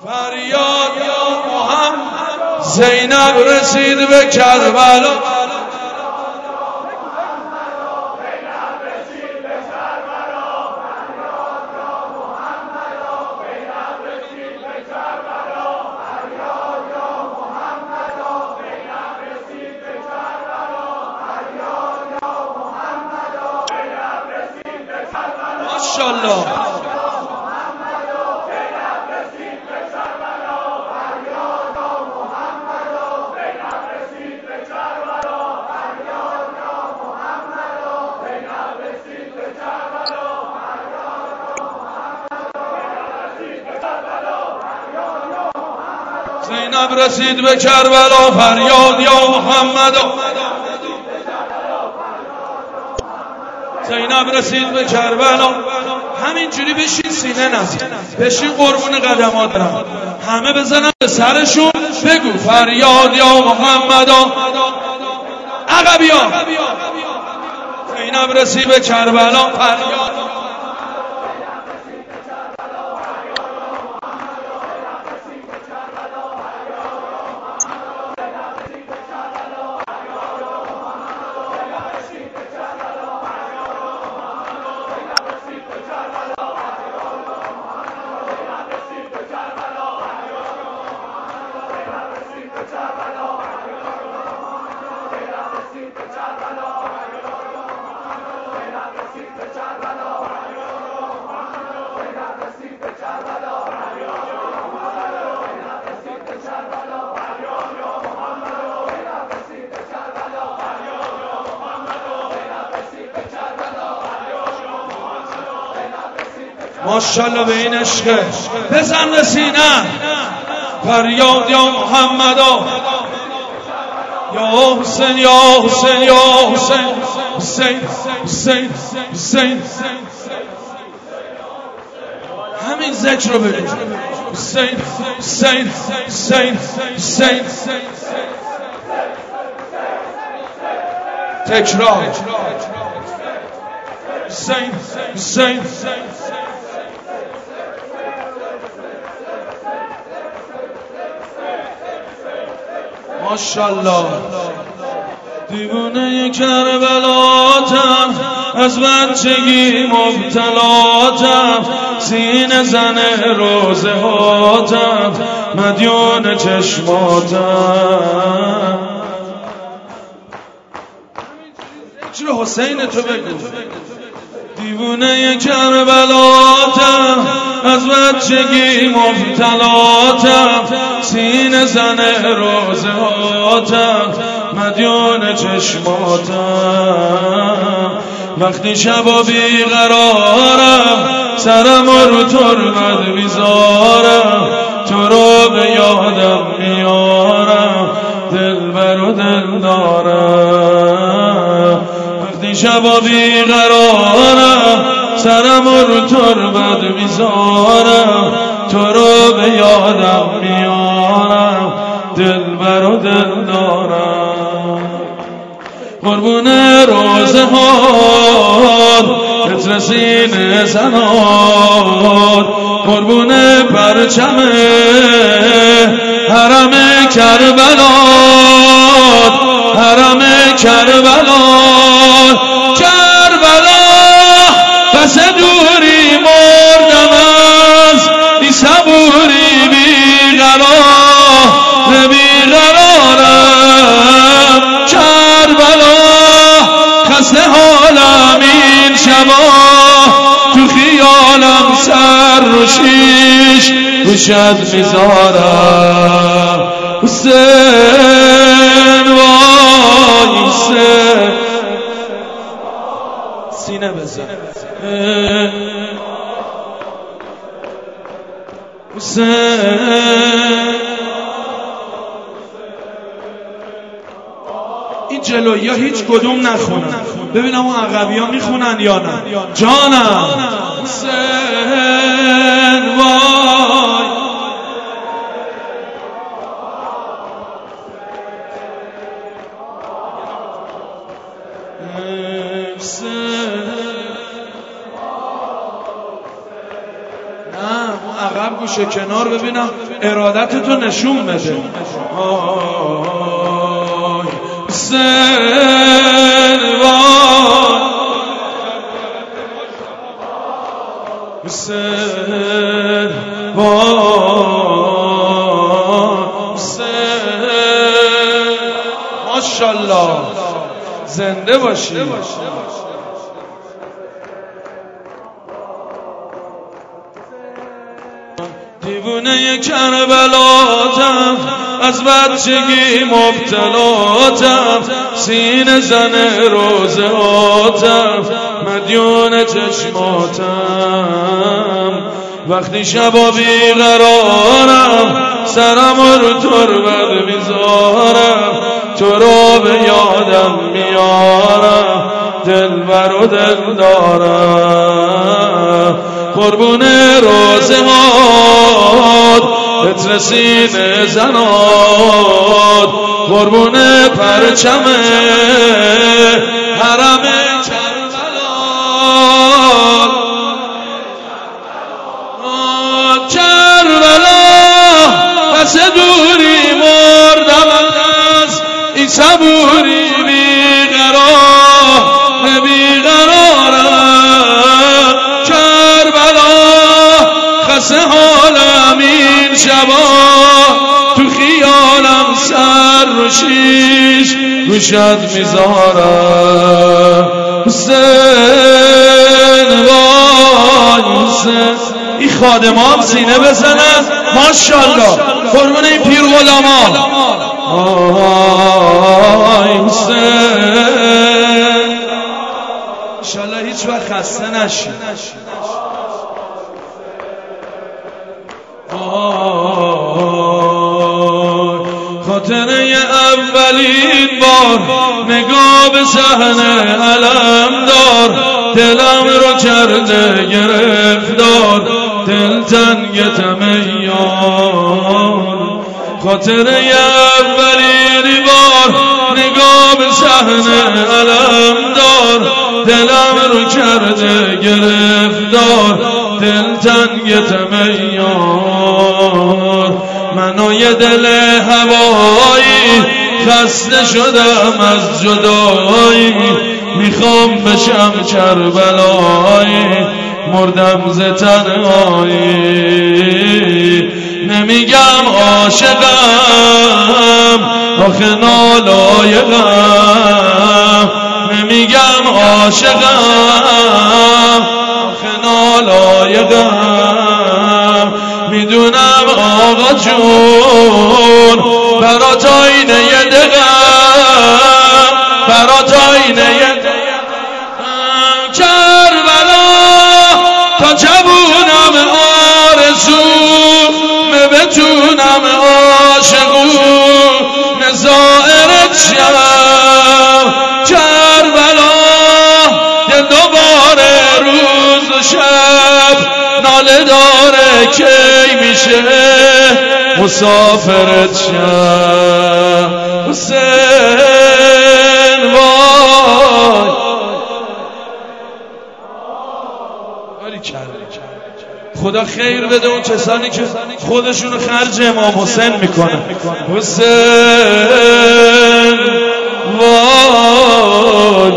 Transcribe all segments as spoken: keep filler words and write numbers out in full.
فریاد یا محمد. زینب رسید به کربلا، ماشاءالله. زینب رسید به کربلا، فریاد یا محمد. زینب رسید به کربلا. همینجوری بشین سینه نزن، بشین قربون قدماتم، همه بزنن به سرشون، بگو فریاد یا محمد. عقبیا. زینب رسید به کربلا، فریاد. ماشاءالله به این عشقه. بزن به سینه فریاد یا محمد. یا حسین یا حسین یا حسین حسین حسین حسین. همین ذکر رو بگو. حسین حسین حسین حسین. تکرار. حسین حسین. ماشاءالله. دیوانه کربلاتم، از بچگی مبتلاتم، سینه زن روزه هاتم، مدیون چشماتم. ذکر حسین تو بگو. دیوانه کربلاتم، از بچگی مبتلاتم، سینه زن روزه هاتم، مدیون چشماتم. وقتی شبا بیقرارم، سرم رو تربت بیزارم، تو رو به یادم میارم، دلبر و دل دارم. وقتی شبا بیقرارم، سرم رو تربت بیزارم، تو رو به یادم میارم، دلبر و دل دارم. قربون روزه هات، عطر سینه زنات، قربون پرچم حرم کربلات، حرم کربلات. کربلا پس دوری مردم از بی صبوری بیقرار بیقرارم. کربلا خسته حالم این شبا، تو خیالم سر رو شیش گوشت میذارم. حسین وای حسین. سینه بزن. حسین. این جلویی ها هیچ کدوم نخونن، ببینم اون عقبی ها میخونن یا نه. جانم حسین وای. گوشه کنار ببینم ارادتتو نشون بده. آی حسین وای حسین وای حسین ماشاءالله زنده باشی. دیوونه کربلاتم از بچگی مبتلاتم سینه زن روزهاتم مدیون چشماتم وقتی شبا بیقرارم سرم رو تربت میذارم تو رو به یادم میارم دلبر و دل دارم قربون روزهات عطر سینه زنات قربون پرچم حرم کربلا کربلا پس دوری مردم از این صبوری بیقرار بیقرارم کربلا خسته حالم این شبا تو خیالم سر رو شیش گوشت میذارم حسین وای حسین. این خادمام سینه بزنن ماشاءالله قربون این پیر غلاما. آی حسین انشالله هیچ وقت خسته نشی. خاطره اولین بار نگاه به صحنه علم دار دلم رو کرده گرفتار دلتنگ تمیار خاطره اولین بار نگاه به صحنه علم دار دلم رو کرده گرفتار دلتنگ تمیار منو یه دل هوایی خسته شدم از جدایی میخوام بشم کربلایی مردم ز تنهایی نمیگم عاشقم آخه نالایقم نمیگم عاشقم آخه نالایقم میدونم آقا جون برات آینه یه دقم برات آینه یه دقم کربلا تا جوونم آرزوم بتونم عاشقون نظائرت شم کربلا یه دوباره روز و شب ناله داره کی میشه مسافرت شم حسین وای. خدا خیر بده اون کسانی که خودشونو خرج امام حسین میکنن. حسین وای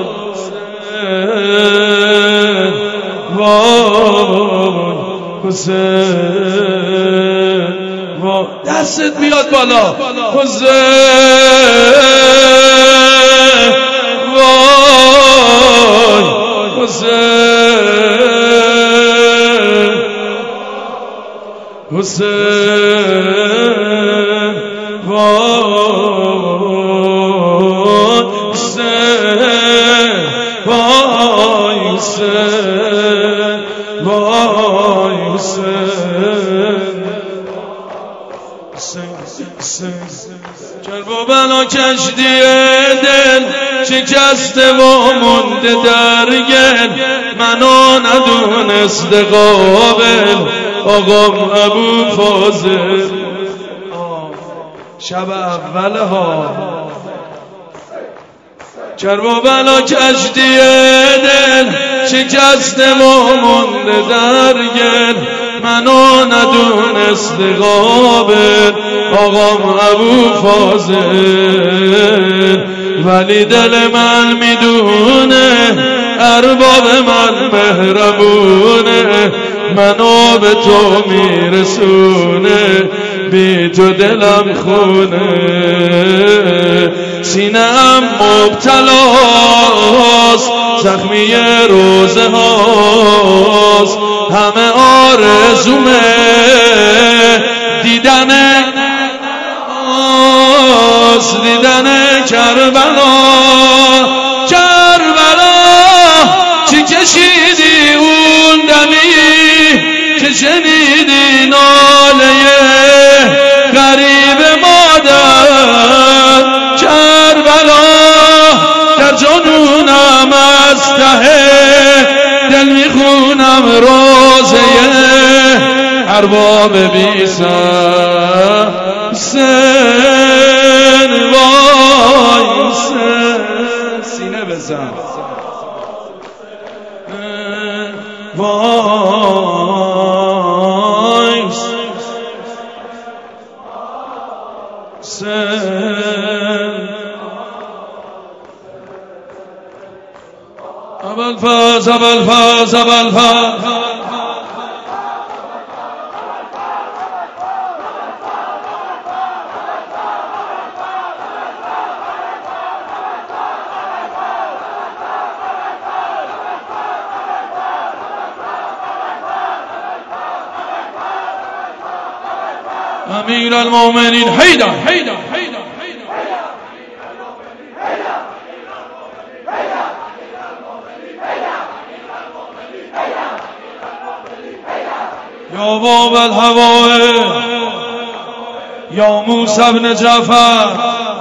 وای حسین وای دستت بیاد بالا حسین وای حسین حسین وای حسین وای حسین وای حسین کرب و بلا کشتی دل شکسته و مونده در گل منو ندونست قابل آقام ابو فاضل شب اول ها کرب و بلا کشتی دل شکسته و مونده در گل منو ندونست قابل آقام ابو فاضل، ولی دل من میدونه ارباب من مهربونه، منو به تو میرسونه بی تو دلم خونه، سینه‌ام مبتلاست زخمی روزه هاست، همه آرزومه دیدن آست دیدن کربلا. کربلا چی کشیدی اون دمی که شنیدی ناله غریب مادر، کربلا در جنونم از ته دل میخونم روزه ارباب بی سن وای سن. سینه بزن وای سن. ابوالفضل ابوالفضل ابوالفضل امیر المؤمنین حیدر حیدر حیدر یا باب الهواه یا موسی بن جعفر